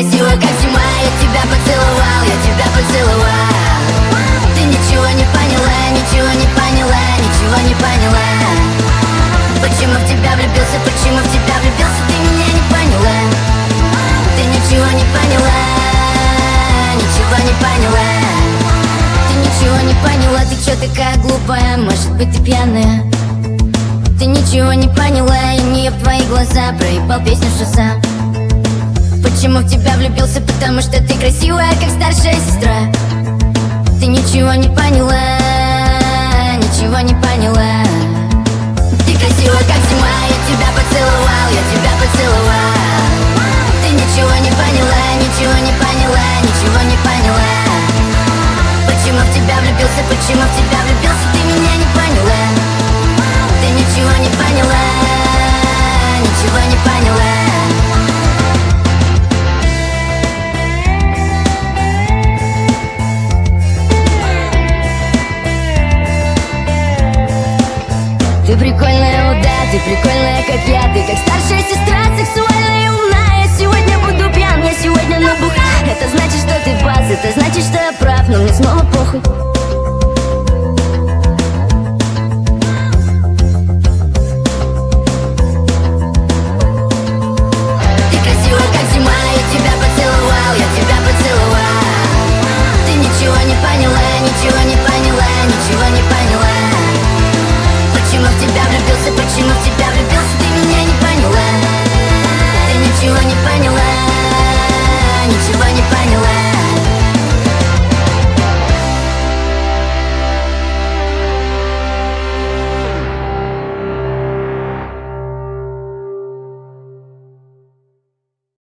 красива, как зима. Я тебя поцеловал, я тебя поцеловал. Ты ничего не поняла, ничего не поняла, ничего не поняла. Почему в тебя влюбился, почему в тебя влюбился, ты меня не поняла. Ты ничего не поняла, ничего не поняла. Ты ничего не поняла, ты чё такая глупая, может быть ты пьяная. Ты ничего не поняла, и не в твои глаза проебал песню «Шосса». Почему в тебя влюбился, потому что ты красивая, как старшая сестра. Ты ничего не поняла, ничего не поняла. Ты красива, как зима, я тебя поцеловал, я тебя поцеловал. Ты ничего не поняла, ничего не поняла, ничего не поняла. Почему в тебя влюбился, почему в тебя влюбился, ты меня не поняла. Ты ничего не поняла, ничего не поняла. Ты прикольная, о да, ты прикольная, как я. Ты как старшая сестра, сексуальная и умная. Я сегодня буду пьян, я сегодня набух. Это значит, что ты бас, это значит, что я прав, но мне снова похуй.